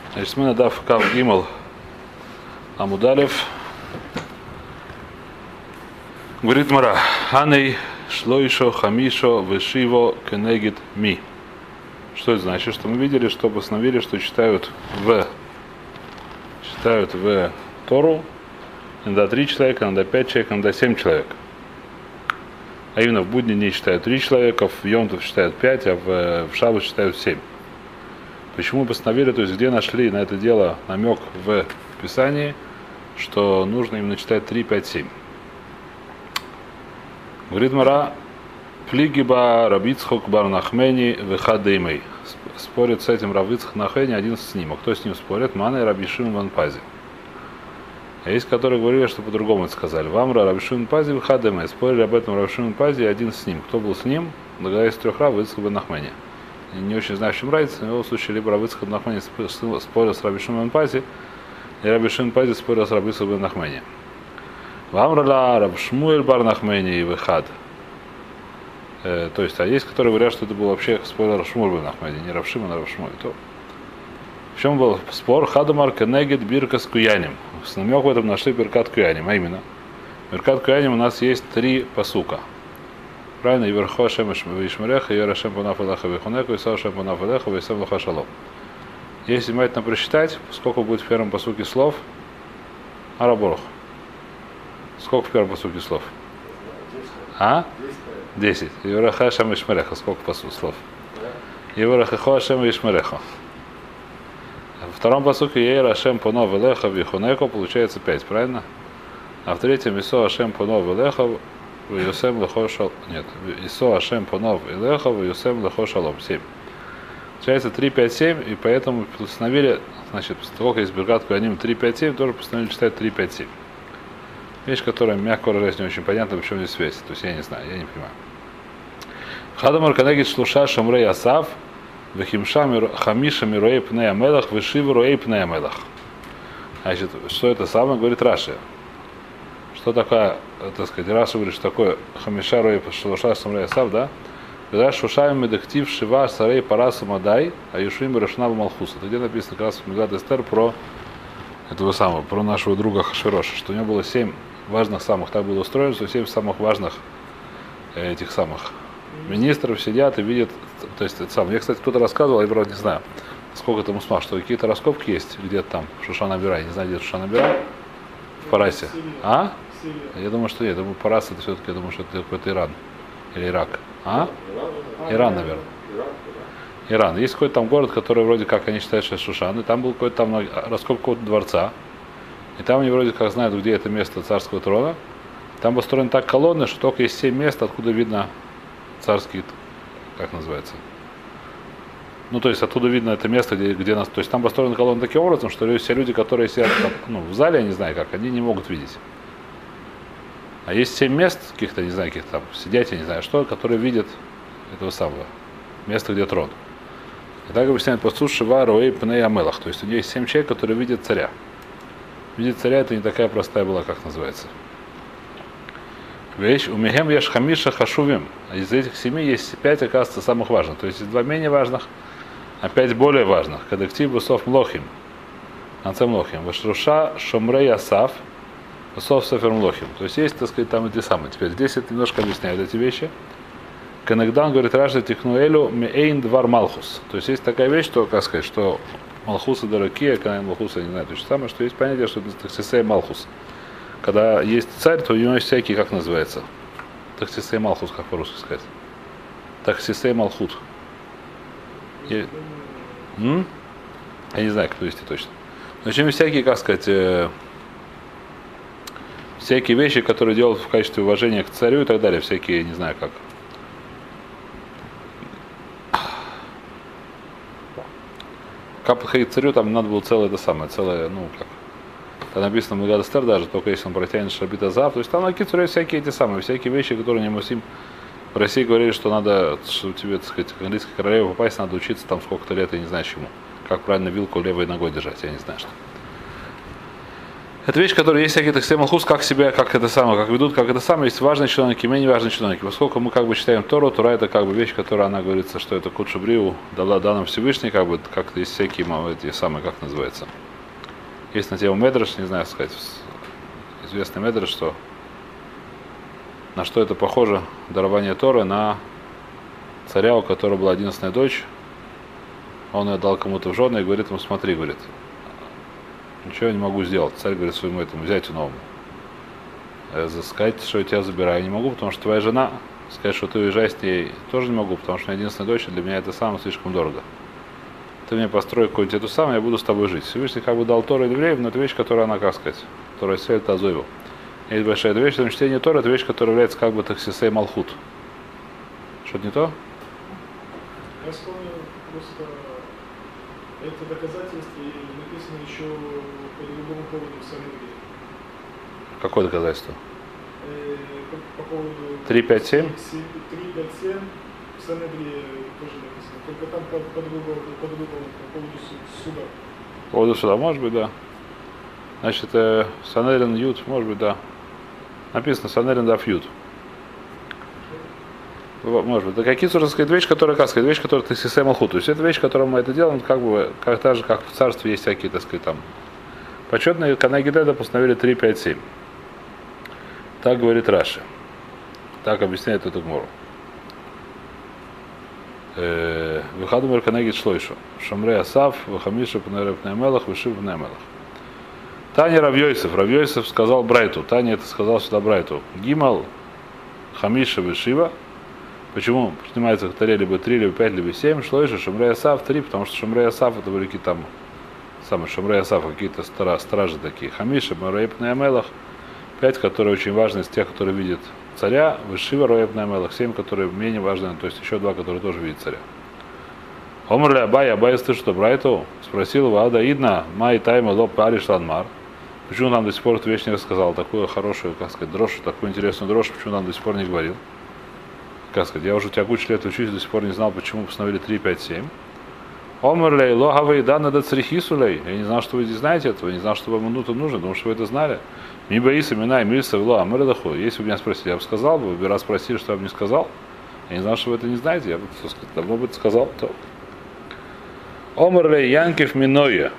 Значит, мы надав Кав Гимл Амудалев. Говорит Мара, Аней шлойшо хамишо вешиво кенегит ми. Что это значит? Что мы видели, что постановили, что читают в Тору иногда 3 человека, иногда 5 человек, иногда 7 человек. А именно в будни не читают 3 человека, в Йомтов читают 5, а в Шаббат читают 7. Почему постановили, то есть где нашли на это дело намек в Писании, что нужно именно читать 3, 5, 7. Говорит Мара, Плигиба Рабицхок Барнахмени Вехадеймей. Спорит с этим Рав Ицхак Нахмени один с ним. А кто с ним спорит? Мана и Раби Шимон бен Пази. А есть, которые говорили, что по-другому это сказали. Вамра Раби Шимон бен Пази Вехадеймей. Спорили об этом Раби Шимон бен Пази один с ним. Кто был с ним? Догадались 3 Рав Ицхак бен Нахмени. Не очень знаю, в чем разница, но в его случае либо Рав Ицхак бен Нахмени спорил с Раби Шимон бен Пази, и Раби Шимон бен Пази спорил с Раби Ицхак бен Нахмени. Вамра Рав Шмуэль бар Нахмени и Вехад. То есть, а есть, которые говорят, что это был вообще спор Рав Шмуэль бен Нахмени, не Рав Шимон, а Рав Шмуэль. То в чем был спор? Хадамар кенегет биркас куяним. С намек в этом нашли биркат куяним, а именно биркат куяним у нас есть 3 пасука. Правильно? Иверхо Ашем Вишмереха, Ивер Ашем Панав Элеха Вихунеку, Исау Ашем Панав Элеха, Висам Лаха Шалом. Если внимательно просчитать, сколько будет в первом пасуке слов? Араборох. Сколько в первом пасуке слов? 10. Иверхо Ашем Вишмереха. Сколько пасук слов? Иверхо Ашем Вишмереха. Во втором пасуке Ивер Ашем Панав Элеха Вихунеку получается 5, правильно? А в третьем Исау Ашем Панав Элеха Юсем лехо шалом. Нет, Исо Ашем Панов Илехов, Юсем лехо шалом. 7. Получается 3, 5, 7, и поэтому постановили, значит, после того, как есть биркат куяним 3, 5, 7, тоже постановили читать 3, 5, 7. Вещь, которая, мягко выражаясь, не очень понятна, почему здесь связь. То есть я не знаю, я не понимаю. Хадамар канегит шлуша шамрей асав, вехимша хамиша мироэй пней амелах, вешив роэй пней амелах. Значит, что это самое, говорит Раши. Что такое, так сказать, Раша говорит, что такое хамиша роэй шлуша шамрей асав, да? Когда шушаем медактив шива сарей парасу мадай, а юшвим рашнава малхуса. Это где написано как раз в Мегилат Эстер про этого самого, про нашего друга Хашвироша, что у него было 7 важных самых, так было устроено, что 7 самых важных этих самых министров сидят и видят, то есть это самое. Я, кстати, кто-то рассказывал, я, правда, не знаю, сколько там усмах, что какие-то раскопки есть где-то там, Шушан-Абира, я не знаю, где Шушан-Абира, в Парасе. А? Я думаю, что нет, я думаю, Парас это все-таки, я думаю, что это какой-то Иран или Ирак. А? Иран, наверное. Иран. Есть какой-то там город, который вроде как они считают, что это Шушан, и там был какой-то там раскоп какого-то дворца, и там они вроде как знают, где это место царского трона. Там построены так колонны, что только есть 7 мест, откуда видно царский, как называется. Ну, то есть оттуда видно это место, где нас. То есть там построены колонны таким образом, что все люди, которые сидят там, в зале, я не знаю как, они не могут видеть. А есть 7 мест, каких-то, не знаю, каких там, сидят, я не знаю что, которые видят этого самого места, где трон. И так объясняет посуд Шива Роэй Пней Амелах. То есть у него есть 7 человек, которые видят царя. Видеть царя это не такая простая была, как называется. Вещь, у Мехем еш хамиша хашувим. А из этих 7 есть 5, оказывается, самых важных. То есть 2 менее важных, а 5 более важных. Кадактив Бусов Млохим. Анцем Млохим. Вашруша Шомрей Асав. Бусов Сефер Млохим. То есть есть, так сказать, там эти самые. Теперь здесь это немножко объясняют эти вещи. Канагдан говорит, Раши Тихнуэлю Меэйн Двар Малхус. То есть есть такая вещь, что, как сказать, что Малхуса Даракия, когда Малхуса, я не знаю, то же самое, что есть понятие, что это Тахсисей Малхус. Когда есть царь, то у него есть всякие, как называется? Тахсисей Малхус, как по-русски сказать. Тахсисей Малхут. Я не знаю, как перевести точно. Но чем всякие, как сказать, всякие вещи, которые делают в качестве уважения к царю и так далее, всякие, не знаю как. Как подходить к царю, там надо было целое это самое, целое, ну как. Там написано в Мегилат Эстер даже, только если он протянет шабит азав. То есть там на кицуре всякие эти самые, всякие вещи, которые не мусим. В России говорили, что надо, что тебе, так сказать, к английской королеве попасть, надо учиться там сколько-то лет, я не знаю чему. Как правильно вилку левой ногой держать, я не знаю что. Это вещь, которая есть всякие таксим алхус, как себя, как это самое, как ведут, как это самое. Есть важные чиновники, менее важные чиновники. Поскольку мы как бы читаем Тору, Тора это как бы вещь, которая, она говорится, что это Кут Шабриу дала нам Всевышний, как бы как-то есть всякие эти самые, как называется. Есть на тему Медраш, не знаю сказать, известный Медраш, что на что это похоже, дарование Торы, на царя, у которого была 11-я дочь. Он ее дал кому-то в жены и говорит ему: смотри, говорит, ничего я не могу сделать. Царь говорит своему этому зятю новому: сказать, что я тебя забираю, я не могу, потому что твоя жена. Сказать, что ты уезжаешь с ней, тоже не могу, потому что у меня 11-я дочь, для меня это самое слишком дорого. Ты мне построй какую-нибудь эту самую, я буду с тобой жить. Всевышний как бы дал Тору евреям, но это вещь, которая она, как сказать, которая селит Азоеву. Есть большая вещь, но чтение Торы, это вещь, которая является как бы таксисей Малхут. Что-то не то? Я вспомнил просто это доказательство, и написано еще по другому поводу в Санедрии. Какое доказательство? По поводу 3.5.7? 3.5.7 в Санедрии тоже написано. Только там по-другому, по поводу суда. По поводу суда, может быть, да. Значит, Санедрин Ют, может быть, да. Написано Санедрин Даф Ют. Может быть. Да какие нужно сказать вещь, которая, как сказать, вещь, которая таксисей Малхут. То есть это вещь, которую мы это делаем, как бы, как так же, как в царстве есть всякие, так сказать, там. Почетные Канагидеда постановили 3.5.7. Так говорит Раши. Так объясняет эту гмору. Выхадумер Канагид Шлойшу. Шамрей Асав, Вахамиша Пнеремелах, Вышив Пнемелах. Таня Равьёйсев. Равьёйсев сказал Брайту. Таня это сказал сюда Брайту. Гимал, Хамиша, Вышива. Почему снимается в Таре либо 3, либо 5, либо 7? Шлойша, Шамрей Асав 3, потому что Шамрей Асав это были какие-то там, самые Шамрей Асав, какие-то стражи такие. Хамиша, Марей Пнемелах. 5, которые очень важны из тех, которые видят царя, Вышива, Роеб Намелах, 7, которые менее важны, то есть еще 2, которые тоже видят царя. Омрли Абай, Абай слышит, что Брайту спросил его: Ада Идна, Май Тайма Лоб Париш Ланмар. Почему нам до сих пор эту вещь не рассказал? Такую хорошую, как сказать, дрожь, такую интересную дрожь, почему нам до сих пор не говорил? Как сказать, я уже у тебя кучу лет учусь, до сих пор не знал, почему постановили 3, 5, 7. Омрлей, Логавей, Дана Дацрихисулей. Я не знал, что вы не знаете этого, я не знал, что вам это нужно, потому что вы это знали. Ми боис имена Мильса Вла Амредаху. Если бы меня спросили, я бы сказал бы, вы раз спросили, что я бы не сказал. Я не знал, что вы это не знаете, я бы давно бы это сказал. То. Омрлей Янкив Миноя.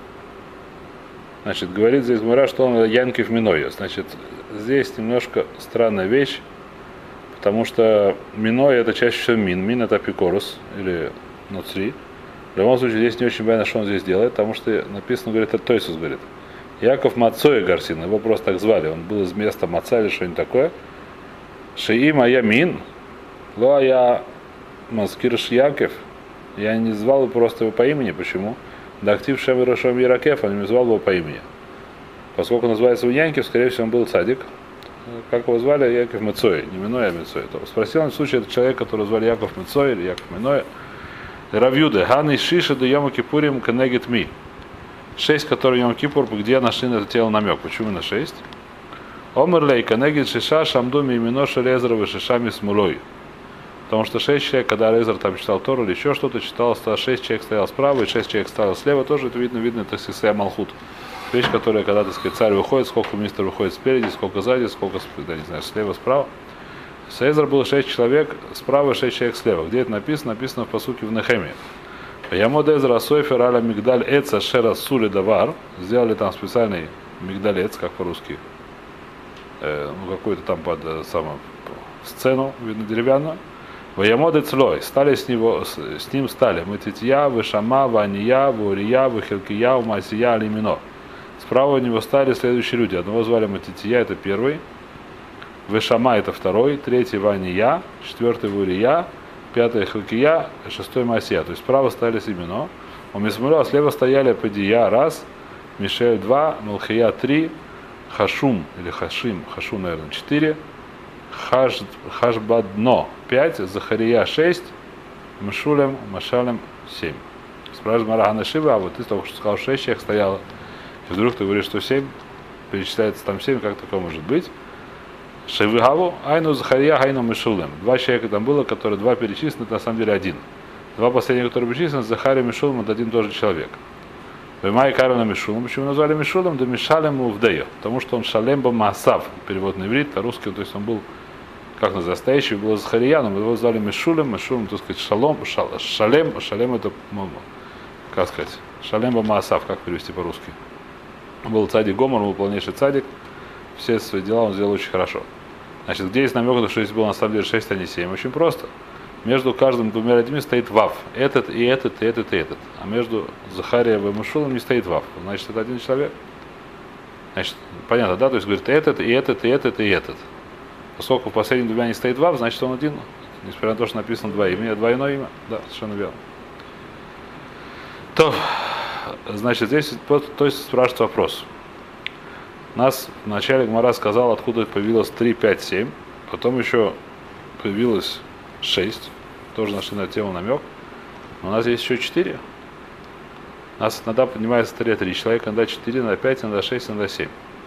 Значит, говорит здесь Гмара, что он Янкив Миноя. Значит, здесь немножко странная вещь, потому что Миноя это чаще всего Мин. Мин это Апикорус или Нуцри. В любом случае, здесь не очень понятно, что он здесь делает, потому что написано, говорит, это Тойсус говорит. Яков Мацоя Гарсин, его просто так звали, он был из места Маца или что-нибудь такое. Шиим Аямин, Ло я Маскирш Яков, я не звал его просто его по имени, почему? Да актив Шем и Рошом Яракев, он не звал его по имени. Поскольку называется его Янкив, скорее всего, он был цадик. Как его звали? Яков Мецой, не Миной, а Мецой. Спросил он в случае, это человек, которого звали Яков Мецой или Яков Миной. Равьюде, Ханы Шиша до Йома Кипурим Кенегет Ми. 6, которые Йом Кипур, где нашли на это тело намек. Почему на 6? Омерлей Кенегет Шиша Шамдуми Миноша Лезрова Шишами Смулой. Потому что 6 человек, когда Лезер там читал Тору или еще что-то, читал, 6 человек стоял справа и 6 человек стоял слева, тоже это видно, это Сисея Малхут. Вещь, которая, когда, так сказать, царь выходит, сколько министр выходит спереди, сколько сзади, сколько, да, не знаю, слева, справа. Сейзер было 6 человек справа, 6 человек слева. Где это написано? Написано в посуке в Нехемии. Ямод Эзра Сойфер аля Мигдаль Эца Шера Сули Давар. Сделали там специальный мигдалец, как по-русски. Какую-то там под сцену, видно, деревянную. Ваямод Эцлой. Стали с ним стали. Матитья, Вышама, Вания, Вурия, Вахилкия, Масия, Алимино. Справа у него стали следующие люди. Одного звали Матитья, это первый. Вешама это второй, третий Вания, четвертый Вурия, пятый Хилкия, шестой Масия. То есть справа стали Семено. У Мисмуля слева стояли Падия раз, Мишель 2, Малхия 3, Хашум или Хашим, Хашум, наверное, 4, Хашбадно 5, Захария 6, Мишулем, Машалем 7. Спрашивает Марахана Шива, а вот ты только что сказал 6 человек стояло. И вдруг ты говоришь, что 7, перечисляется там 7, как такое может быть? Шевигаву, Айну Захария, Айну Мишулем. 2 человека там было, которые 2 перечислены, это на самом деле 1. 2 последних, которые перечислены, Захария и Мишулем, это один тоже человек. Вымай Карина Мишулом. Почему назвали Мишулом? Да Мишалем Увдею. Потому что он Шалемба Маасав. Перевод на иврит, а русский, то есть он был, как называется, настоящий, был Захарияном. Его звали Мишулем. Мишулем, так сказать, Шалем. Шалем это, как сказать, Шалемба Маасав, как перевести по-русски. Он был цадик Гомор, он был полнейший цадик. Все свои дела он сделал очень хорошо. Значит, где есть намек, что здесь было на самом деле 6, а не 7? Очень просто. Между каждым двумя людьми стоит вав. Этот и этот, и этот, и этот. А между Захарием и Мишулом не стоит вав. Значит, это один человек. Значит, понятно, да? То есть говорит, этот, и этот, и этот, и этот. Поскольку в последнем двумя не стоит вав, значит он один. Несмотря на то, что написано два имени, двойное имя. Да, совершенно верно. То, значит, здесь то есть спрашивает вопрос. Нас в начале Гмара сказал, откуда появилось 3, 5, 7. Потом еще появилось 6. Тоже нашли на тему намек. Но у нас есть еще 4. У нас иногда поднимается 3 человека, иногда 4, иногда 5, иногда 6, иногда 7.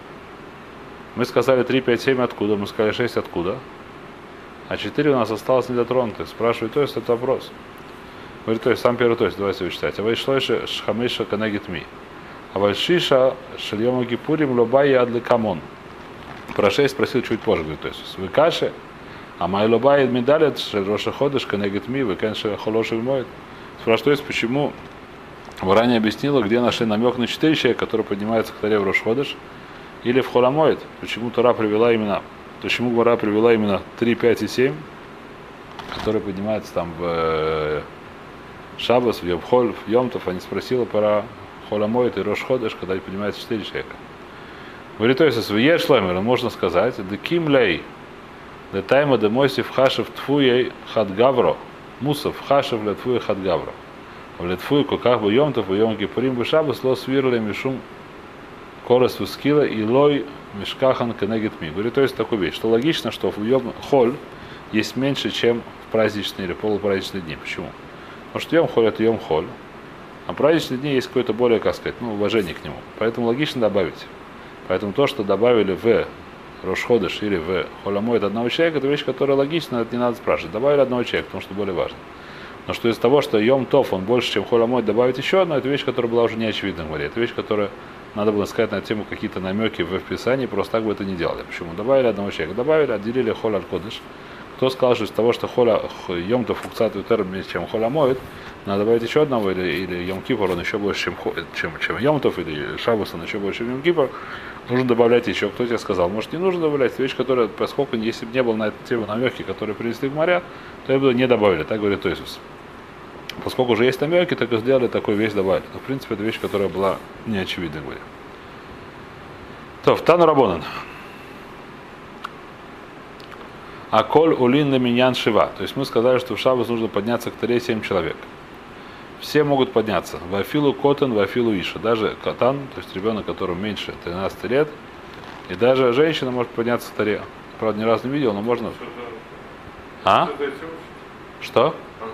Мы сказали 3, 5, 7 откуда? Мы сказали 6 откуда? А 4 у нас осталось недотронутых. Спрашивает, то есть это вопрос. Говорит, то есть сам первый, то есть давайте его читать. А вы шло шхамеша канегит ми. А вальшиша шельема гипурим лобай адли камон. Про 6 спросил чуть позже. Говорит, то есть вы каши, а май лобай медалит роша ходыш канегит ми, вы конечно холоши моет. Спрашивает, почему вы ранее объяснила, где нашли намек на 4 человека, которые поднимаются к таре в рош ходыш, или в холамоид. Почему Тора привела именно, почему Гмара привела именно 3, 5 и 7, которые поднимаются там в Шаббас, в Йом-Холь, в Йом-Тов, они спросила про Холамоид и Рош-Ходыш, когда поднимается 4 человека. Говорит, то есть, если есть шлемер, можно сказать, деким лей, де тайма де мойсив хашев тфуей хадгавро, мусов хашев ле тфуей хадгавро. В летфуй как бы Йом-Тов, и Йом-Кипурим, бы Шаббас, ло свирле мишум корос вскила и лой мешкахан кенегит ми. Говорит, то есть, такую вещь, что логично, что в Йом-Холь есть меньше, чем в праздничные или полупраздничные дни. Почему? Потому что Йом-Холь это Йом-Холь, а праздничные дни есть какое-то более, как сказать, уважение к нему. Поэтому логично добавить. Поэтому то, что добавили в Рош-Ходыш или в Холамоид одного человека, это вещь, которая логична, это не надо спрашивать. Добавили одного человека, потому что более важно. Но что из того, что Йом-Тов, он больше, чем Холамоид, добавить еще одно, это вещь, которая была уже не очевидна в море. Это вещь, которая надо было сказать на тему какие-то намеки в Писании, просто так бы это не делали. Почему? Добавили одного человека, добавили, отделили Холь от Кодыш. Кто сказал, что из того, что Йом-Тов фукцат утер меньше, чем Холамоид, надо добавить еще одного, или Йом-Кипр, он еще больше, чем Йом-Тов, или Шаббас, он еще больше, чем Йом-Кипр, нужно добавлять еще. Кто тебе сказал? Может, не нужно добавлять вещь, которая, поскольку если бы не было на эту тему намеки, которые принесли в моря, то я бы не добавили, так говорит Тойсус. Поскольку уже есть намеки, так и сделали такую вещь добавили. Но, в принципе, это вещь, которая была неочевидна, говоря. То, Тану Рабонан. Аколь улин на миньян шива. То есть мы сказали, что в Шаббас нужно подняться к таре 7 человек. Все могут подняться. Вафилу котан, вафилу иша. Даже катан, то есть ребенок, которому меньше 13 лет. И даже женщина может подняться к таре. Правда, ни разу не видел, но можно. А? Что?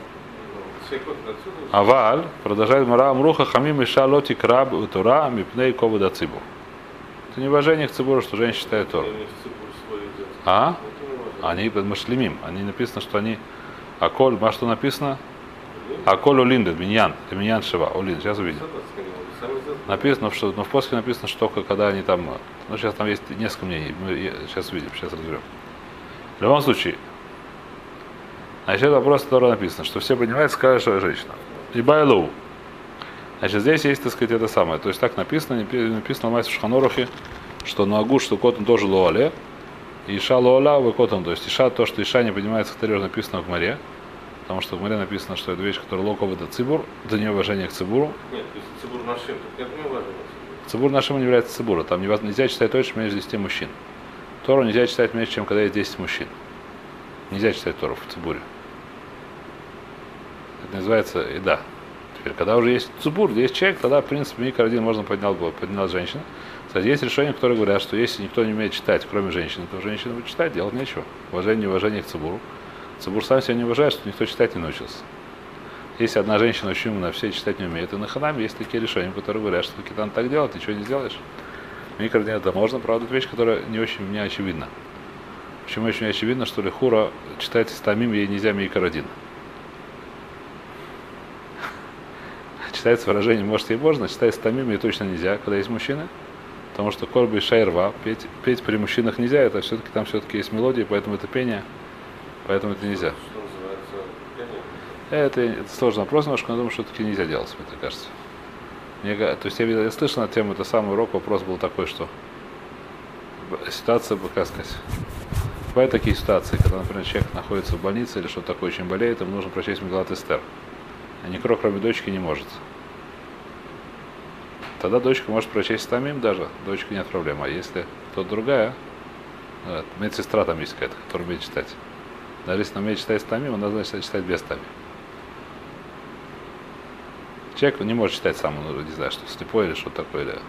Аваль, продолжает Мара Амруха, хамим иша лоти краб тура мипней ковода цибу. Это неуважение к цибуру, что женщина читает Тору. А? Они машлимим. Они написано, что они аколь, а что написано? Аколь улиндет, миньян, это миньян шива, улин, сейчас увидим. Написано, что, но в поске написано, что только когда они там, ну сейчас там есть несколько мнений, мы сейчас увидим, сейчас разберем. В любом случае, значит, это вопрос, который написано, что все поднимаются, скажут, что я женщина. И байлоу. Значит, здесь есть, так сказать, это самое. То есть так написано, написано в Майсе Шханорухе, что нагу, что котон тоже лоале, и иша лоаля, вы котон. То есть иша, то, что иша не поднимается к таре, написано в море. Потому что в море написано, что это вещь, которая локов это цибур, это неуважение к цибуру. Нет, то есть цибур нашим, это неуважение. Цибур нашим не является цибуром. Там нельзя читать точно меньше 10 мужчин. Тору нельзя читать меньше, чем когда есть 10 мужчин. Нельзя читать Тору в цибуре. Это называется еда. Теперь, когда уже есть цибур, есть человек, тогда, в принципе, микро один можно поднять женщину. Кстати, есть решения, которые говорят, что если никто не умеет читать, кроме женщины, то женщина будет читать, делать нечего. Уважение к цибуру. Цибур сам себя не уважает, что никто читать не научился. Если одна женщина очень умная, все читать не умеют, и на ханаме есть такие решения, которые говорят, что таки надо так делать, ты ничего не сделаешь. Микродин это можно, правда, это вещь, которая не очень мне очевидна. Почему очень очевидно, что лихура читать стамим ей нельзя микродин. считается выражение может и можно, считается тамим и точно нельзя, когда есть мужчины. Потому что корби шайрва, петь при мужчинах нельзя, это все-таки там все-таки есть мелодия, поэтому это пение, поэтому это нельзя. Что называется пение? Это сложный вопрос немножко, но думаю, что все-таки нельзя делать, мне кажется. То есть я слышал на тему, это самый урок, вопрос был такой, что ситуация, как сказать, бывают такие ситуации, когда, например, человек находится в больнице или что-то такое очень болеет, ему нужно прочесть Мегалат Эстер. А никто, кроме дочки, не может. Тогда дочка может прочесть тамим даже, дочка нет проблем. А если кто-то другая, медсестра там есть какая-то, которая умеет читать. Даже если она умеет читать тамим, она значит читать без тамим. Человек не может читать сам, он, не знаю, что слепой или что-то такое, или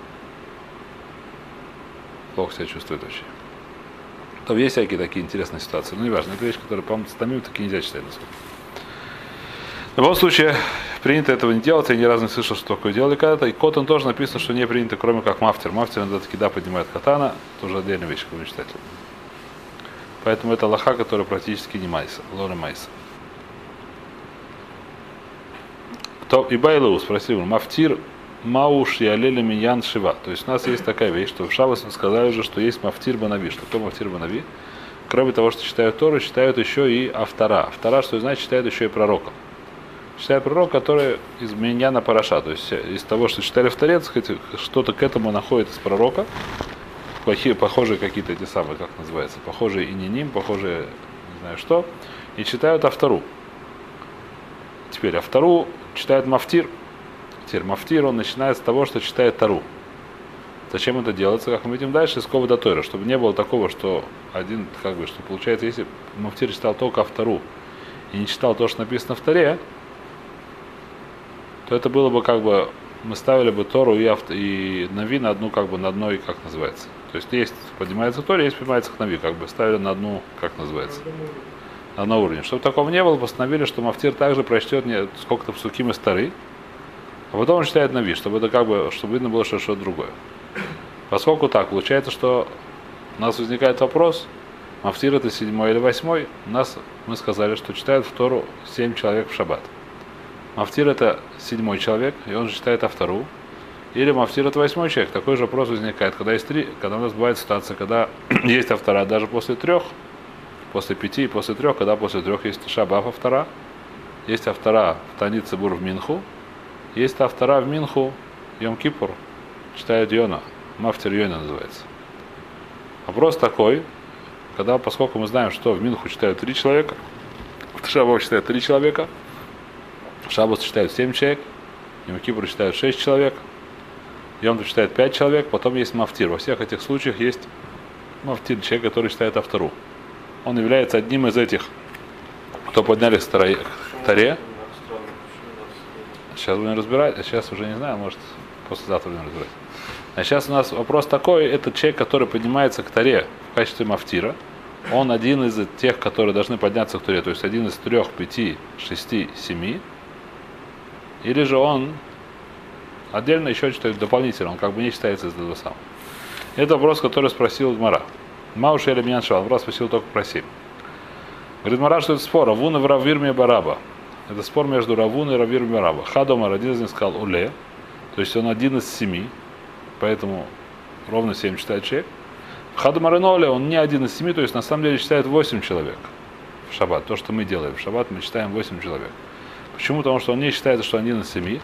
плохо себя чувствует вообще. Там есть всякие такие интересные ситуации. Но неважно, это вещь, которая, по-моему, с тамим таки нельзя читать. В любом случае, принято этого не делать, я ни разу не слышал, что такое делали когда-то. И котон тоже написано, что не принято, кроме как мафтер. Мафтер иногда таки да поднимает катана, тоже отдельная вещь, как вы читаете. Поэтому это лоха, которая практически не майса, лора майса. То и Байлоу спросил, мафтир мауш и алели миньян шива. То есть у нас есть такая вещь, что в Шаббас мы сказали уже, что есть мафтир банави. Что такое мафтир банави? Кроме того, что читают Тору, читают еще и автора. Автора, что значит, читают еще и пророка. Читает пророк, который из миньяна параша, то есть из того, что читали в Торе, что-то к этому находит из пророка, похожие какие-то эти самые, как называется, похожие ининим, похожие, не знаю что, и читают автору. Теперь автору читает мафтир. Теперь мафтир, он начинает с того, что читает Тору. Зачем это делается, как мы видим дальше, из Ковода Тойра, чтобы не было такого, что один, как бы, что получается, если мафтир читал только автору и не читал то, что написано в Торе, то это было бы как бы, мы ставили бы Тору и Нави на одну, как бы на одной, как называется. То есть поднимается Тора, есть поднимается к Нави, как бы ставили на одну, как называется, на одном уровне. Чтобы такого не было, постановили, что мафтир также прочтет сколько-то псуким из Торы, а потом он читает Нави, чтобы это как бы, чтобы видно было, что что-то другое. Поскольку так, получается, что у нас возникает вопрос, мафтир это 7 или 8, мы сказали, что читают в Тору 7 человек в шаббат. Мафтир это 7 человек, и он же читает автору. Или мафтир это 8 человек. Такой же вопрос возникает, когда есть 3, когда у нас бывает ситуация, когда есть автора даже после 3, после 5 и после 3, когда после 3 есть шаббат автора, есть автора в Танит Цибур в Минху, есть автора в Минху Йом-Кипур, читает Йона, мафтир Йона называется. Вопрос такой, поскольку мы знаем, что в Минху читают 3 человека, в Шаббат читают 3 человека, Шаббат читают 7 человек, Йом-Кипур читают 6 человек, Йом-Тов читает 5 человек, потом есть мафтир. Во всех этих случаях есть мафтир, человек, который читает автору. Он является одним из этих, кто поднялись к Торе. Сейчас будем разбирать, а сейчас уже не знаю, может послезавтра будем разбирать. А сейчас у нас вопрос такой, это человек, который поднимается к Торе в качестве мафтира. Он один из тех, которые должны подняться к Торе, то есть один из 3, 5, 6, 7. Или же он отдельно еще читает дополнительно, он как бы не считается из этого самого. Это вопрос, который спросил Гмара. Мауш или Миньян вопрос спросил только про 7. Говорит Гмара, что это спор. Равун и Равирми Бараба. Это спор между Равун и Равирми Бараба. Хадомар один из них сказал Уле, то есть он один из 7, поэтому ровно 7 читает человек. Хадомар и Ноле, он не один из 7, то есть на самом деле читает 8 человек в шаббат. То, что мы делаем в шаббат, мы читаем 8 человек. Почему? Потому что он не считает, что один из 7.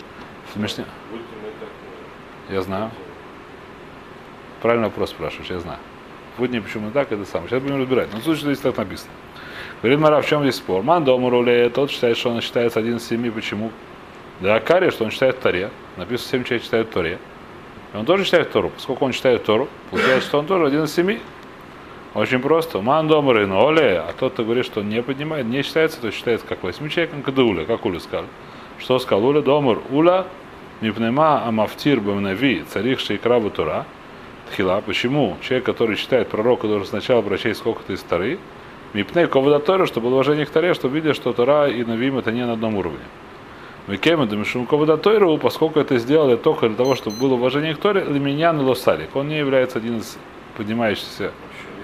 Я знаю. Правильный вопрос спрашиваешь, я знаю. В будни почему так, это самое. Сейчас будем разбирать. Но слушай, что здесь так написано. Говорит Мара, в чем здесь спор? Ман дома руле, тот считает, что он считается один из 7. Почему? Да Акари, что он читает в Торе. Написано, 7 человек читают в Торе. И он тоже читает Тору. Поскольку он читает Тору, получается, что он тоже один из 7. Очень просто. Ман дома руле, а тот, кто говорит, что он не поднимает, не считается, то считается как 8 человеком, когда Уля, как Уля сказал. Что сказал Уля? Домар Уля, мипнема амафтир бамнави, царих шейкрабу Тора. Тхила. Почему человек, который читает пророка, должен сначала прочесть сколько-то из Торы? Мипней ковода Тора, чтобы было уважение к Торе, чтобы видеть, что Тора и Навим это не на одном уровне. Микема думаем, ковода Тойру, поскольку это сделали только для того, чтобы было уважение к Торе, Леминьян и Лосарик. Он не является один из поднимающихся. Если уже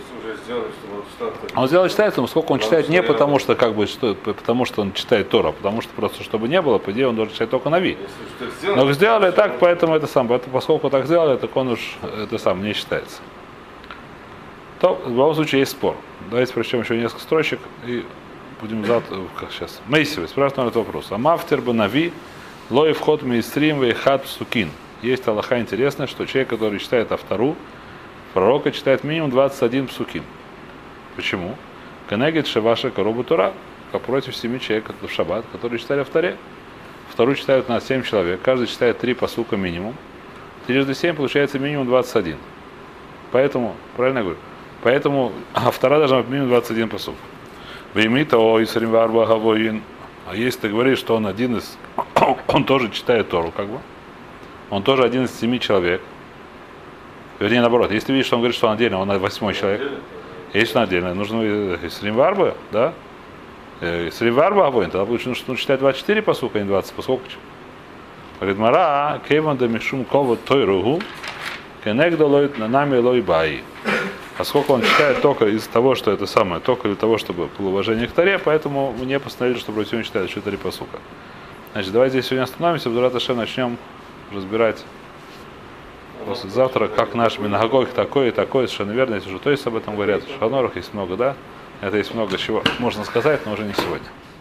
сделали, чтобы он читал. Он сделал читает, но сколько он читает не потому что потому что он читает Тору, а потому что просто чтобы не было, по идее он должен читать только Нави. Но сделали так, поэтому это сам, поскольку так сделали, так он уж это сам не считается. То в любом случае есть спор. Давайте прочтем еще несколько строчек и будем завтра, как сейчас. Мейсивый спрашивает на этот вопрос. Амафтер бы Нави, лой вход мейстрим вейхат сукин. Есть алаха интересная, что человек, который читает автору, пророка читает минимум 21 псуким. Почему? Канегет шеваша коробу Тора, как против 7 человек в шаббат, которые читали в Торе. Вторую читают на 7 человек, каждый читает 3 пасука минимум. 3 7 получается минимум 21. Поэтому, правильно я говорю, поэтому автора должна быть минимум 21 пасук. Веймита о Исримварба Гавоин. А если ты говоришь, что он один из, он тоже читает Тору, как бы. Он тоже один из 7 человек. Вернее, наоборот, если ты видишь, что он говорит, что он отдельно, он 8 человек. Если он отдельно, нужно Исримварба, да? Исримварба Гавоин, тогда будет нужно читать 24 пасука, а не 20 пасук. Говорит, Мара, Кейван да Мишум Кова Тойругу, Кенегда лой нами лой баи. Поскольку он читает только из того, что это самое, только для того, чтобы было уважение к Торе, поэтому мне постановили, что против него читают еще 3 пасука. Значит, давайте здесь сегодня остановимся, в Дурат-Ашем начнем разбирать завтра, как наш Минагогик такой и такой, совершенно верно, если уже то есть об этом говорят, в Шаханорух есть много, да, это есть много чего можно сказать, но уже не сегодня.